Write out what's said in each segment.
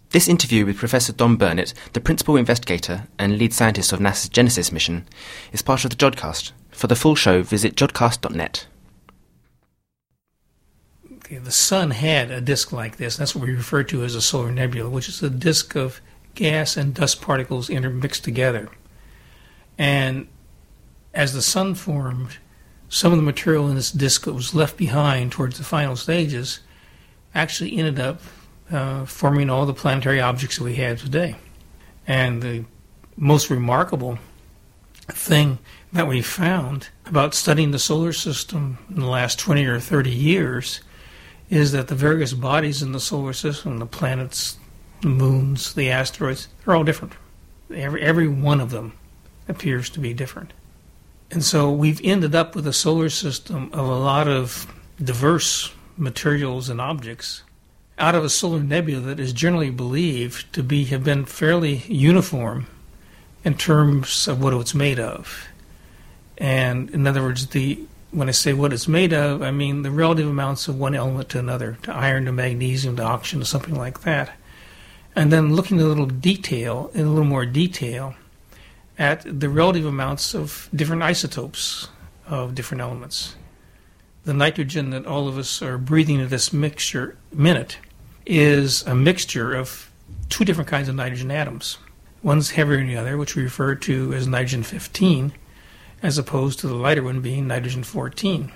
This interview with Professor Don Burnett, the principal investigator and lead scientist of NASA's Genesis mission, is part of the Jodcast. For the full show, visit jodcast.net. Okay, the Sun had a disk like this. That's what we refer to as a solar nebula, which is a disk of gas and dust particles intermixed together. And as the Sun formed, some of the material in this disk that was left behind towards the final stages actually ended up forming all the planetary objects that we have today. And the most remarkable thing that we found about studying the solar system in the last 20 or 30 years is that the various bodies in the solar system, the planets, the moons, the asteroids, they're all different. Every one of them appears to be different. And so we've ended up with a solar system of a lot of diverse materials and objects out of a solar nebula that is generally believed to have been fairly uniform in terms of what it's made of. And in other words, when I say what it's made of, I mean the relative amounts of one element to another, to iron, to magnesium, to oxygen, to something like that. And then looking in a little more detail, at the relative amounts of different isotopes of different elements. The nitrogen that all of us are breathing in this minute is a mixture of two different kinds of nitrogen atoms. One's heavier than the other, which we refer to as nitrogen-15, as opposed to the lighter one being nitrogen-14.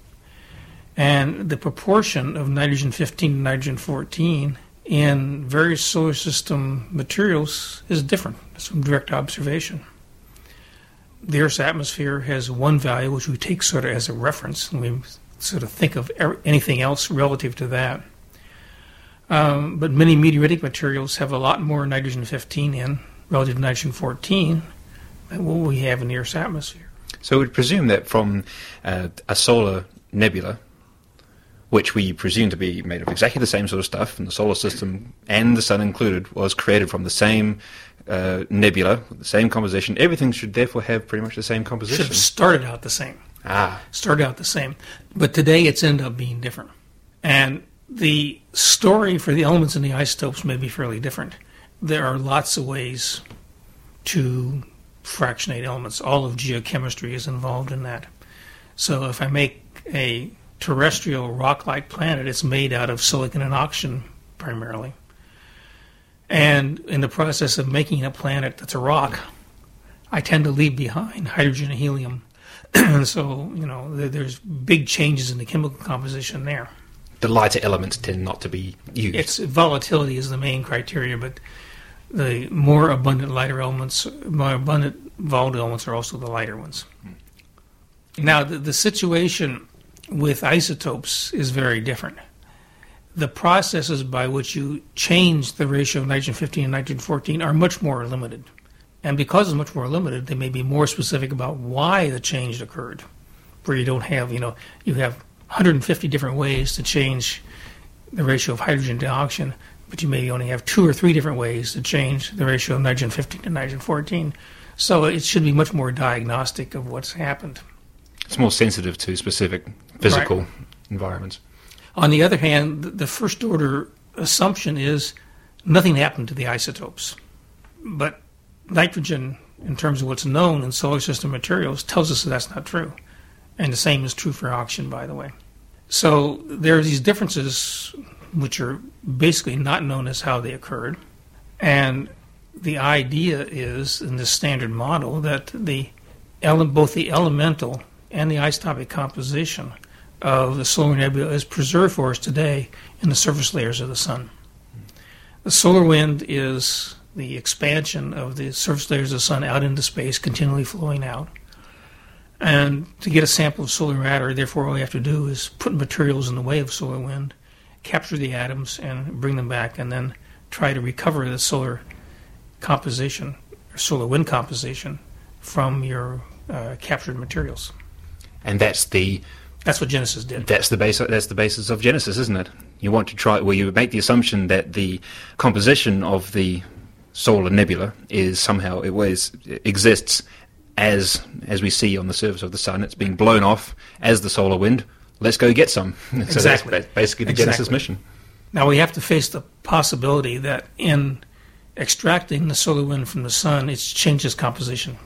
And the proportion of nitrogen-15 to nitrogen-14 in various solar system materials is different. That's from direct observation. The Earth's atmosphere has one value, which we take sort of as a reference, and we sort of think of anything else relative to that. But many meteoritic materials have a lot more nitrogen-15 in, relative to nitrogen-14, than what we have in the Earth's atmosphere. So we'd presume that from a solar nebula, which we presume to be made of exactly the same sort of stuff, and the solar system, and the Sun included, was created from the same nebula, the same composition. Everything should therefore have pretty much the same composition. Should have started out the same. Started out the same. But today it's ended up being different. And the story for the elements in the isotopes may be fairly different. There are lots of ways to fractionate elements. All of geochemistry is involved in that. So if I make a terrestrial rock-like planet, it's made out of silicon and oxygen primarily. And in the process of making a planet that's a rock, I tend to leave behind hydrogen and helium. And so, there's big changes in the chemical composition there. The lighter elements tend not to be used. Volatility is the main criteria, but the more abundant volatile elements are also the lighter ones. Now, the situation with isotopes is very different. The processes by which you change the ratio of nitrogen-15 and nitrogen-14 are much more limited. And because it's much more limited, they may be more specific about why the change occurred, where you don't have, you have 150 different ways to change the ratio of hydrogen to oxygen, but you may only have 2 or 3 different ways to change the ratio of nitrogen-15 to nitrogen-14. So it should be much more diagnostic of what's happened. It's more sensitive to specific physical environments. On the other hand, the first order assumption is nothing happened to the isotopes. But nitrogen, in terms of what's known in solar system materials, tells us that that's not true. And the same is true for oxygen, by the way. So there are these differences which are basically not known as how they occurred. And the idea is, in this standard model, that both the elemental and the isotopic composition of the solar nebula is preserved for us today in the surface layers of the Sun. The solar wind is the expansion of the surface layers of the Sun out into space, continually flowing out. And to get a sample of solar matter, therefore, all we have to do is put materials in the way of solar wind, capture the atoms, and bring them back, and then try to recover the solar composition, or solar wind composition, from your captured materials. And that's what Genesis did. That's the basis of Genesis, isn't it? You want to try, you make the assumption that the composition of the solar nebula is somehow, it always exists as we see on the surface of the Sun. It's being blown off as the solar wind. Let's go get some. So Exactly. That's basically the Genesis mission. Now we have to face the possibility that in extracting the solar wind from the sun, it changes composition.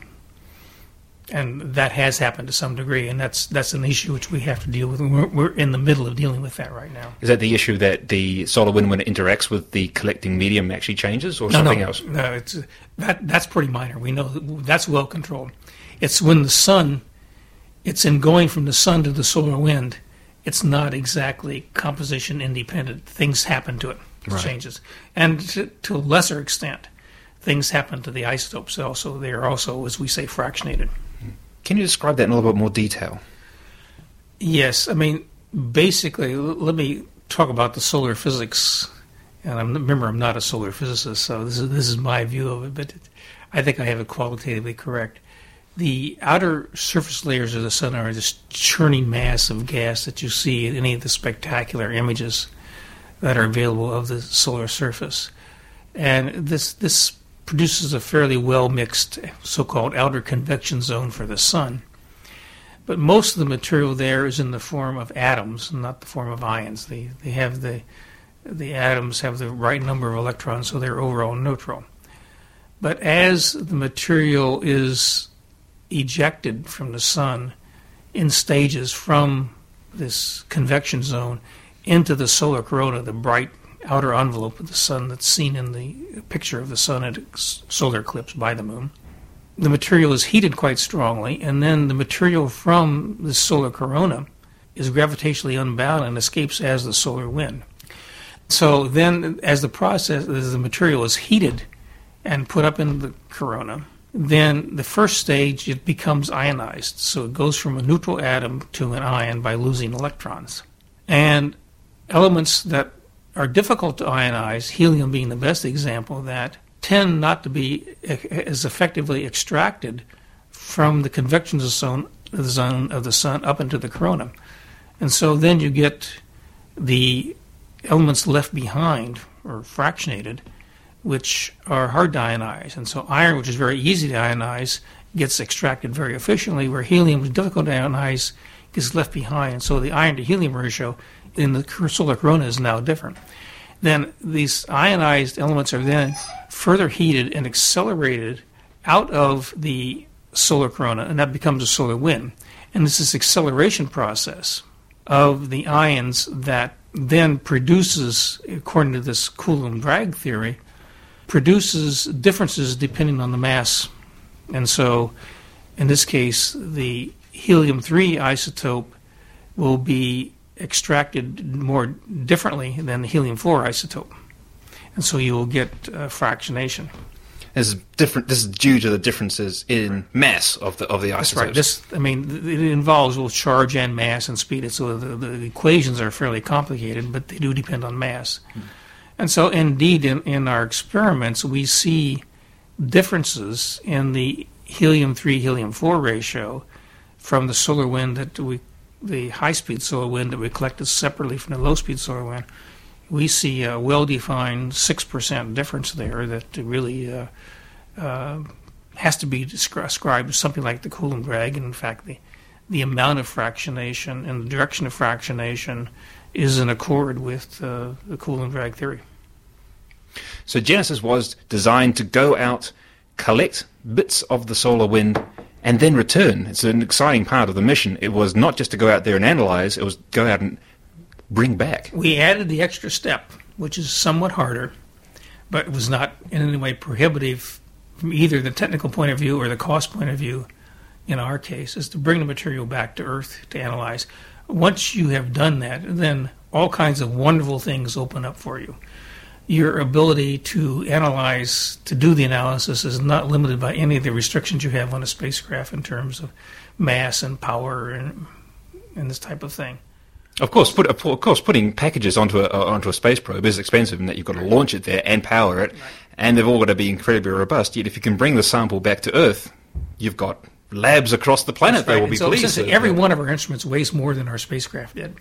And that has happened to some degree, and that's an issue which we have to deal with. And we're in the middle of dealing with that right now. Is that the issue, that the solar wind, when it interacts with the collecting medium, actually changes, or something else? No, that's pretty minor. We know that's well controlled. It's when the sun, it's in going from the sun to the solar wind, it's not exactly composition independent. Things happen to it. It changes. And to a lesser extent, things happen to the isotopes also. They are also, as we say, fractionated. Can you describe that in a little bit more detail? Yes. I mean, basically, let me talk about the solar physics. And remember, I'm not a solar physicist, so this is my view of it, but I think I have it qualitatively correct. The outer surface layers of the sun are this churning mass of gas that you see in any of the spectacular images that are available of the solar surface. And this produces a fairly well-mixed so-called outer convection zone for the sun. But most of the material there is in the form of atoms, not the form of ions. They have the atoms have the right number of electrons, so they're overall neutral. But as the material is ejected from the sun in stages from this convection zone into the solar corona, the bright outer envelope of the sun that's seen in the picture of the sun at solar eclipse by the moon, the material is heated quite strongly, and then the material from the solar corona is gravitationally unbound and escapes as the solar wind. So then, as the material is heated and put up in the corona, then the first stage, it becomes ionized. So it goes from a neutral atom to an ion by losing electrons. And elements that are difficult to ionize, helium being the best example of that, tend not to be as effectively extracted from the convection zone of the sun up into the corona. And so then you get the elements left behind, or fractionated, which are hard to ionize. And so iron, which is very easy to ionize, gets extracted very efficiently, where helium is difficult to ionize, gets left behind. And so the iron to helium ratio in the solar corona is now different. Then these ionized elements are then further heated and accelerated out of the solar corona, and that becomes a solar wind. And it's this acceleration process of the ions that then produces, according to this Coulomb drag theory, produces differences depending on the mass. And so, in this case, the helium-3 isotope will be extracted more differently than the helium-4 isotope. And so you will get fractionation. This is due to the differences in mass of the isotopes. That's right. It involves both charge and mass and speed. So the equations are fairly complicated, but they do depend on mass. And so, indeed, in our experiments, we see differences in the helium-3, helium-4 ratio from the solar wind the high-speed solar wind that we collected separately from the low-speed solar wind. We see a well-defined 6% difference there that really has to be ascribed to something like the Coulomb drag. And in fact, the amount of fractionation and the direction of fractionation is in accord with the Coulomb drag theory. So Genesis was designed to go out, collect bits of the solar wind, and then return. It's an exciting part of the mission. It was not just to go out there and analyze, it was go out and bring back. We added the extra step, which is somewhat harder, but it was not in any way prohibitive from either the technical point of view or the cost point of view, in our case, is to bring the material back to Earth to analyze. Once you have done that, then all kinds of wonderful things open up for you. Your ability to analyze, to do the analysis, is not limited by any of the restrictions you have on a spacecraft in terms of mass and power and this type of thing. Of course, putting packages onto a space probe is expensive, in that you've got to launch it there and power it, and they've all got to be incredibly robust. Yet, if you can bring the sample back to Earth, you've got labs across the planet that will be pleased. So every one of our instruments weighs more than our spacecraft did.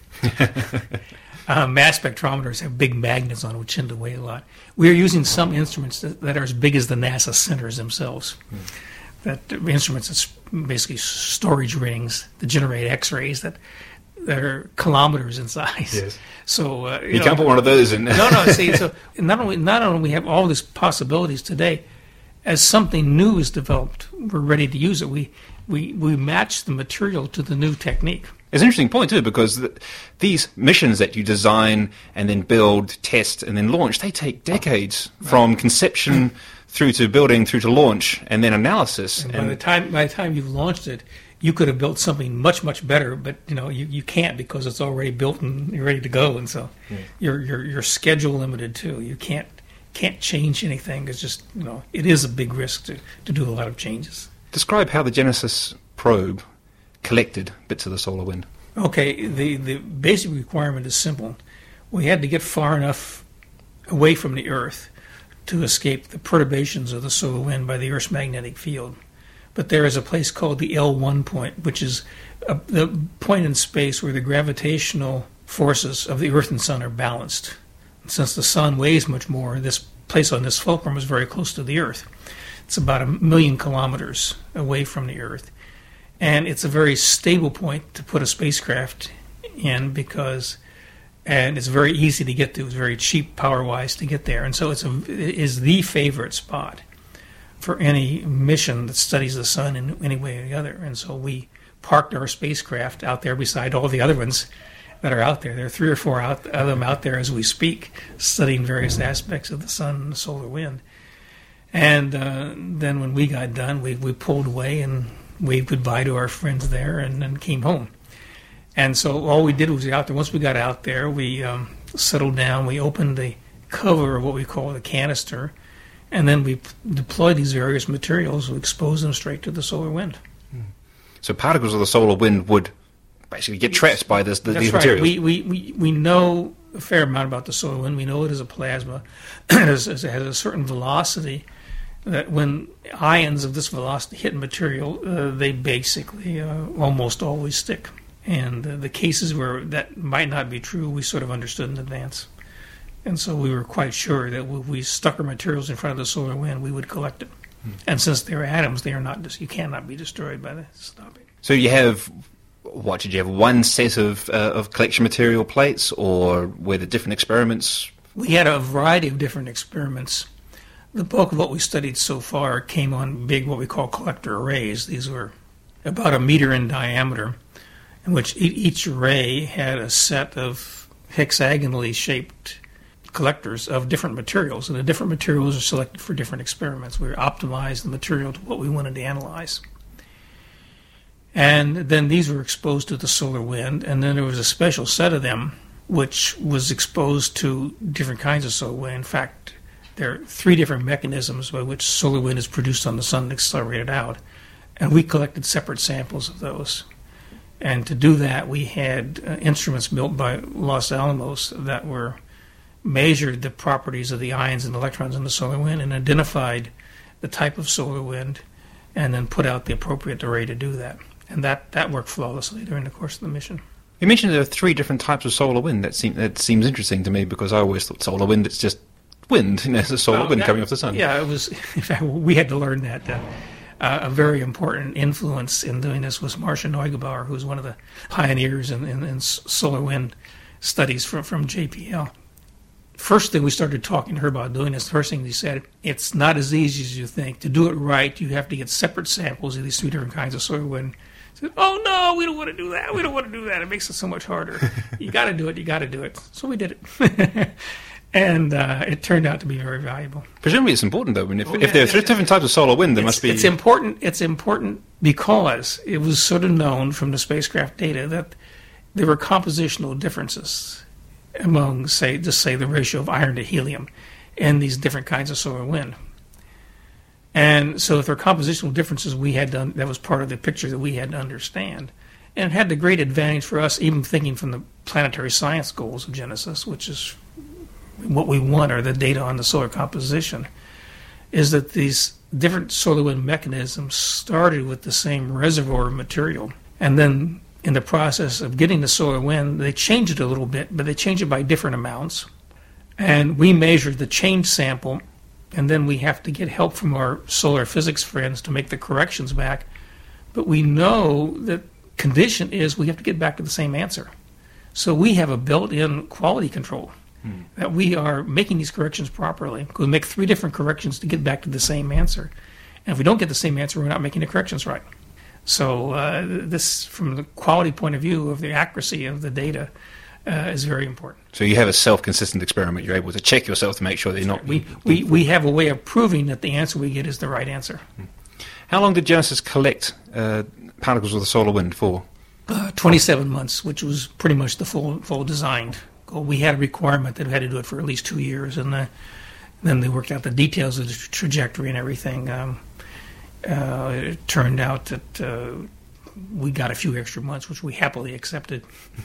Mass spectrometers have big magnets on them, which tend to weigh a lot. We are using some instruments that are as big as the NASA centers themselves. That instruments, that's basically storage rings that generate X-rays that that are kilometers in size. Yes. So You can't put one of those in. No. See, so not only we have all these possibilities today, as something new is developed, we're ready to use it. We match the material to the new technique. It's an interesting point, too, because these missions that you design and then build, test, and then launch, they take decades from conception through to building, through to launch, and then analysis. And by the time you've launched it, you could have built something much, much better, but you can't because it's already built and you're ready to go, and so you're schedule limited too. You can't change anything. It's just it is a big risk to do a lot of changes. Describe how the Genesis probe collected bits of the solar wind. Okay, the basic requirement is simple. We had to get far enough away from the Earth to escape the perturbations of the solar wind by the Earth's magnetic field. But there is a place called the L1 point, which is the point in space where the gravitational forces of the Earth and Sun are balanced. And since the Sun weighs much more, this place on this fulcrum is very close to the Earth. It's about 1 million kilometers away from the Earth. And it's a very stable point to put a spacecraft in and it's very easy to get to. It's very cheap power-wise to get there. And so it is the favorite spot for any mission that studies the sun in any way or the other. And so we parked our spacecraft out there beside all the other ones that are out there. There are 3 or 4 of them out there as we speak, studying various aspects of the sun and the solar wind. And then when we got done, we pulled away and waved goodbye to our friends there and then came home. And so all we did was get out there. Once we got out there, we settled down. We opened the cover of what we call the canister, and then we deployed these various materials. We exposed them straight to the solar wind. So particles of the solar wind would basically get trapped by these That's materials. Right. We know a fair amount about the solar wind. We know it is a plasma. It has a certain velocity that when ions of this velocity hit material, they basically almost always stick. And the cases where that might not be true, we sort of understood in advance. And so we were quite sure that if we stuck our materials in front of the solar wind, we would collect it. And since they're atoms, they are not. You cannot be destroyed by the stopping. So you have, did you have one set of collection material plates, or were there different experiments? We had a variety of different experiments. The bulk of what we studied so far came on big, what we call collector arrays. These were about 1 meter in diameter, in which each array had a set of hexagonally shaped collectors of different materials, and the different materials are selected for different experiments. We optimized the material to what we wanted to analyze. And then these were exposed to the solar wind, and then there was a special set of them which was exposed to different kinds of solar wind. In fact, there are 3 different mechanisms by which solar wind is produced on the sun and accelerated out, and we collected separate samples of those. And to do that, we had instruments built by Los Alamos that measured the properties of the ions and electrons in the solar wind and identified the type of solar wind and then put out the appropriate array to do that. And that worked flawlessly during the course of the mission. You mentioned there are 3 different types of solar wind. That seems interesting to me, because I always thought solar wind, it's just wind. It's a solar wind coming off the sun. Yeah, it was. In fact, we had to learn that. A very important influence in doing this was Marcia Neugebauer, who's one of the pioneers in solar wind studies from JPL. First thing we started talking to her about doing this, the first thing she said, it's not as easy as you think. To do it right, you have to get separate samples of these 3 different kinds of solar wind. I said, oh no, we don't want to do that. We don't want to do that. It makes it so much harder. You got to do it. You got to do it. So we did it. And it turned out to be very valuable. Presumably it's important, though. I mean, if there are 3 different types of solar wind, there must be... It's important because it was sort of known from the spacecraft data that there were compositional differences among, say the ratio of iron to helium in these different kinds of solar wind. And so if there are compositional differences, that was part of the picture that we had to understand. And it had the great advantage for us, even thinking from the planetary science goals of Genesis, which is what we want, are the data on the solar composition, is that these different solar wind mechanisms started with the same reservoir material. And then in the process of getting the solar wind, they changed it a little bit, but they changed it by different amounts. And we measured the change sample, and then we have to get help from our solar physics friends to make the corrections back. But we know that condition is we have to get back to the same answer. So we have a built-in quality control that we are making these corrections properly. We make 3 different corrections to get back to the same answer. And if we don't get the same answer, we're not making the corrections right. So this, from the quality point of view of the accuracy of the data, is very important. So you have a self-consistent experiment. You're able to check yourself to make sure that you're not... We have a way of proving that the answer we get is the right answer. How long did Genesis collect particles of the solar wind for? 27 months, which was pretty much the full design goal. We had a requirement that we had to do it for at least 2 years, and then they worked out the details of the trajectory and everything. It turned out that we got a few extra months, which we happily accepted.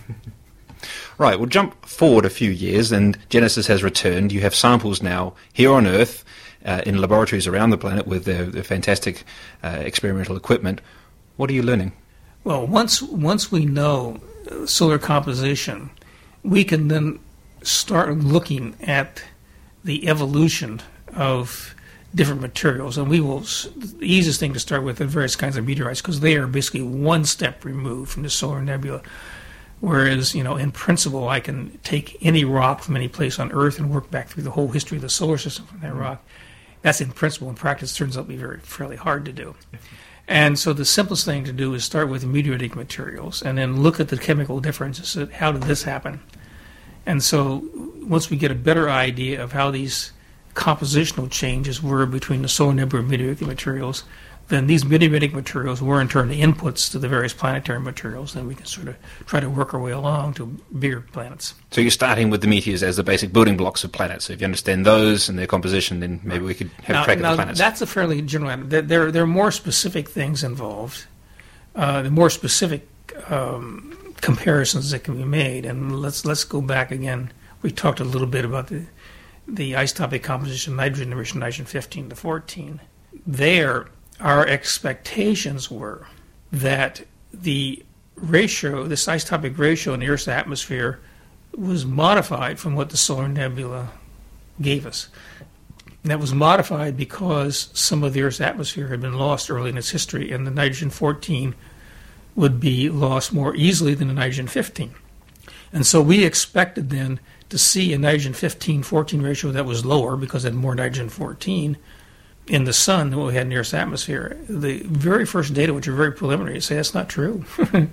Right, we'll jump forward a few years, and Genesis has returned. You have samples now here on Earth in laboratories around the planet with their fantastic experimental equipment. What are you learning? Well, once we know solar composition, we can then start looking at the evolution of different materials. And the easiest thing to start with are various kinds of meteorites, because they are basically one step removed from the solar nebula. Whereas, in principle, I can take any rock from any place on Earth and work back through the whole history of the solar system from that rock. That's in principle. In practice, it turns out to be fairly hard to do. And so the simplest thing to do is start with meteoritic materials and then look at the chemical differences. How did this happen? And so once we get a better idea of how these compositional changes were between the solar nebula and meteoritic materials, then these meteoritic materials were in turn the inputs to the various planetary materials. Then we can sort of try to work our way along to bigger planets. So you're starting with the meteors as the basic building blocks of planets. So if you understand those and their composition, then maybe we could have a crack at the planets. That's a fairly general. There are more specific things involved. The more specific comparisons that can be made. And let's go back again. We talked a little bit about the isotopic composition, nitrogen enrichment, nitrogen 15 to 14. There, our expectations were that the ratio, this isotopic ratio in the Earth's atmosphere, was modified from what the solar nebula gave us. That was modified because some of the Earth's atmosphere had been lost early in its history, and the nitrogen 14 would be lost more easily than the nitrogen 15. And so we expected then to see a nitrogen 15-14 ratio that was lower because it had more nitrogen 14 in the sun than what we had in the Earth's atmosphere. The very first data, which are very preliminary, say that's not true.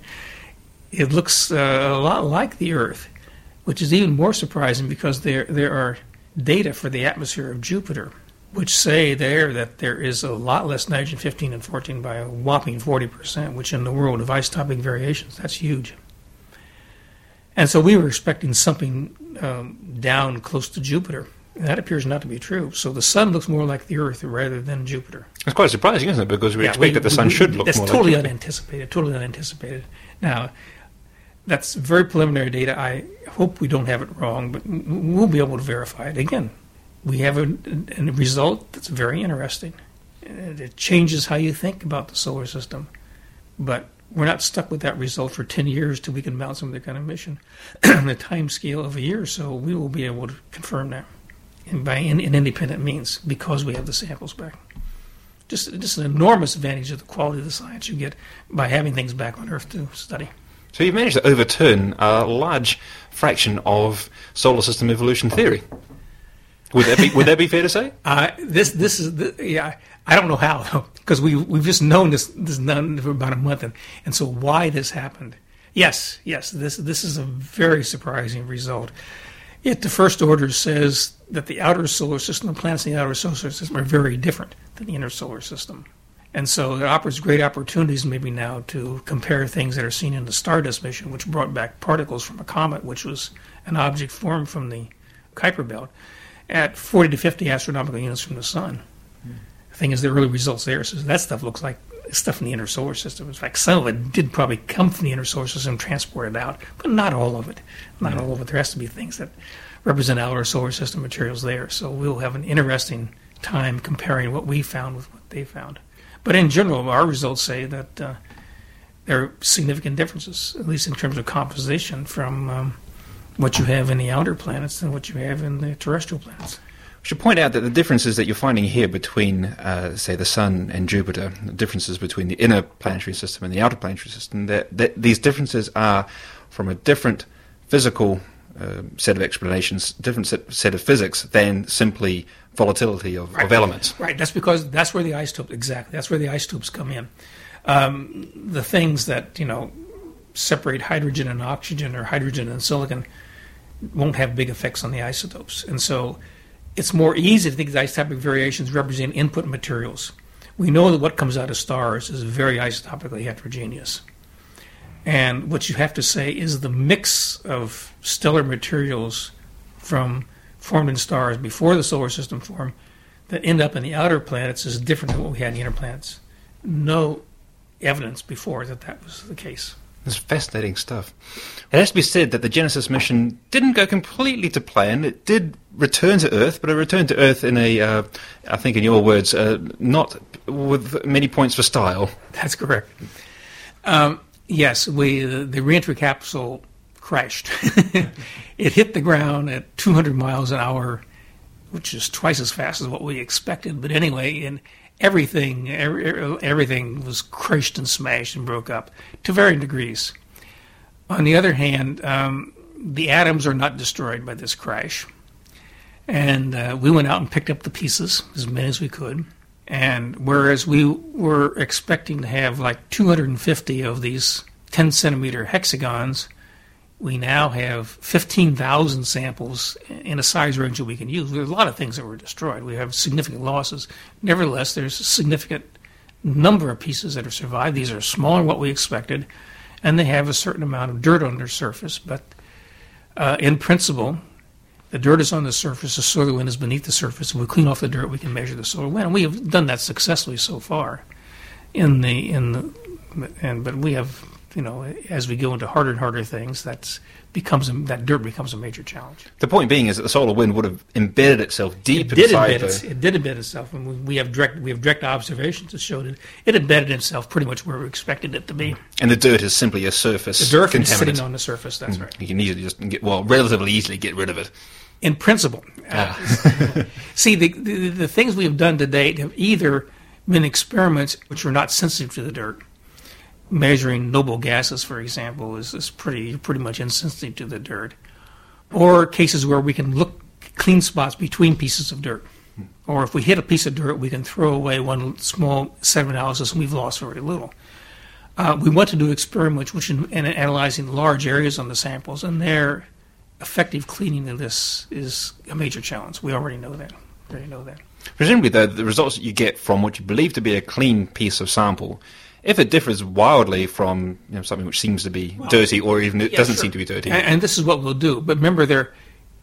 It looks a lot like the Earth, which is even more surprising because there are data for the atmosphere of Jupiter, which say there that there is a lot less nitrogen 15 and 14 by a whopping 40%, which in the world of isotopic variations, that's huge. And so we were expecting something down close to Jupiter. And that appears not to be true. So the sun looks more like the Earth rather than Jupiter. It's quite surprising, isn't it? Because we expect that the sun should look more like Jupiter. That's totally unanticipated. Now, that's very preliminary data. I hope we don't have it wrong, but we'll be able to verify it. Again, we have a result that's very interesting. It changes how you think about the solar system. But we're not stuck with that result for 10 years till we can mount some other kind of mission. The time scale of a year or so, we will be able to confirm that by independent means because we have the samples back. Just an enormous advantage of the quality of the science you get by having things back on Earth to study. So you've managed to overturn a large fraction of solar system evolution theory. Would that be fair to say? This is I don't know how though, because we've just known this for about a month, and so why this happened? Yes, this is a very surprising result. Yet the first order says that the outer solar system, the planets in the outer solar system, are very different than the inner solar system. And so there offers great opportunities maybe now to compare things that are seen in the Stardust mission, which brought back particles from a comet, which was an object formed from the Kuiper Belt, at 40 to 50 astronomical units from the sun. The thing is, the early results there says that stuff looks like stuff in the inner solar system. In fact, some of it did probably come from the inner solar system and transported out, but not all of it. Not all of it. There has to be things that represent outer solar system materials there. So we'll have an interesting time comparing what we found with what they found. But in general, our results say that there are significant differences, at least in terms of composition, from what you have in the outer planets and what you have in the terrestrial planets. should point out that the differences that you're finding here between, say, the Sun and Jupiter, the differences between the inner planetary system and the outer planetary system, that these differences are from a different physical set of explanations, different set of physics than simply volatility of elements. Right. That's because that's where the isotopes, exactly, that's where the isotopes come in. The things that, separate hydrogen and oxygen or hydrogen and silicon won't have big effects on the isotopes. And so it's more easy to think that isotopic variations represent input materials. We know that what comes out of stars is very isotopically heterogeneous. And what you have to say is the mix of stellar materials formed in stars before the solar system formed that end up in the outer planets is different than what we had in the inner planets. No evidence before that was the case. It's fascinating stuff. It has to be said that the Genesis mission didn't go completely to plan. It did return to Earth, but it returned to Earth in a, I think in your words, not with many points for style. That's correct. Yes, the reentry capsule crashed. It hit the ground at 200 miles an hour, which is twice as fast as what we expected. But anyway, and everything was crushed and smashed and broke up to varying degrees. On the other hand, the atoms are not destroyed by this crash. And we went out and picked up the pieces, as many as we could. And whereas we were expecting to have like 250 of these 10-centimeter hexagons, we now have 15,000 samples in a size range that we can use. There's a lot of things that were destroyed. We have significant losses. Nevertheless, there's a significant number of pieces that have survived. These are smaller than what we expected, and they have a certain amount of dirt on their surface. But in principle, the dirt is on the surface, the solar wind is beneath the surface, and we clean off the dirt, we can measure the solar wind. And we have done that successfully so far. But we have, as we go into harder and harder things, that dirt becomes a major challenge. The point being is that the solar wind would have embedded itself deep inside. It did embed itself, and we have direct observations that showed it embedded itself pretty much where we expected it to be. And the dirt is simply a surface. The dirt is sitting on the surface. That's right. You can easily relatively easily get rid of it. In principle. See, the things we have done to date have either been experiments which are not sensitive to the dirt. Measuring noble gases, for example, is pretty much insensitive to the dirt. Or cases where we can look clean spots between pieces of dirt. Or if we hit a piece of dirt, we can throw away one small set of analysis and we've lost very little. We want to do experiments which in analyzing large areas on the samples, and their effective cleaning of this is a major challenge. We already know that. Presumably, the results that you get from what you believe to be a clean piece of sample, if it differs wildly from something which seems to be dirty, or even it doesn't seem to be dirty. And this is what we'll do. But remember,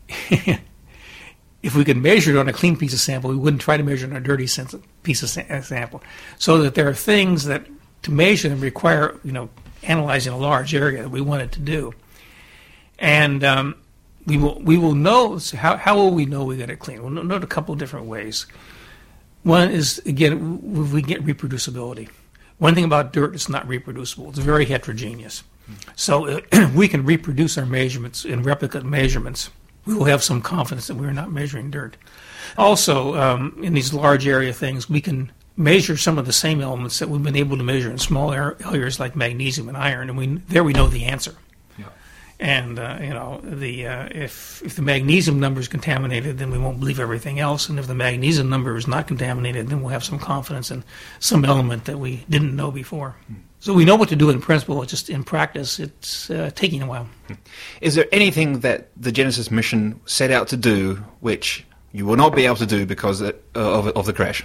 if we could measure it on a clean piece of sample, we wouldn't try to measure it on a dirty piece of sample. So that there are things that to measure them require analyzing a large area that we wanted to do. And we will know. How will we know we got it clean? We'll know it a couple of different ways. One is, again, we get reproducibility. One thing about dirt, it's not reproducible. It's very heterogeneous. So we can reproduce our measurements in replicate measurements. We will have some confidence that we're not measuring dirt. Also, in these large area things, we can measure some of the same elements that we've been able to measure in small areas like magnesium and iron, and we know the answer. And if the magnesium number is contaminated, then we won't believe everything else. And if the magnesium number is not contaminated, then we'll have some confidence in some element that we didn't know before. So we know what to do in principle. It's just in practice, it's taking a while. Is there anything that the Genesis mission set out to do which you will not be able to do because of the crash?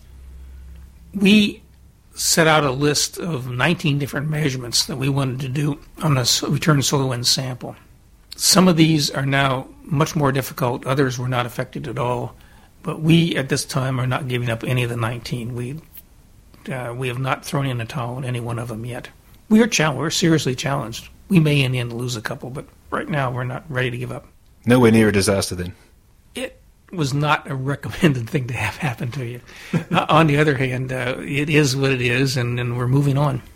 We set out a list of 19 different measurements that we wanted to do on a return solar wind sample. Some of these are now much more difficult. Others were not affected at all. But we, at this time, are not giving up any of the 19. We have not thrown in a towel on any one of them yet. We're seriously challenged. We may in the end lose a couple, but right now we're not ready to give up. Nowhere near a disaster then. It was not a recommended thing to have happen to you. On the other hand, it is what it is, and we're moving on.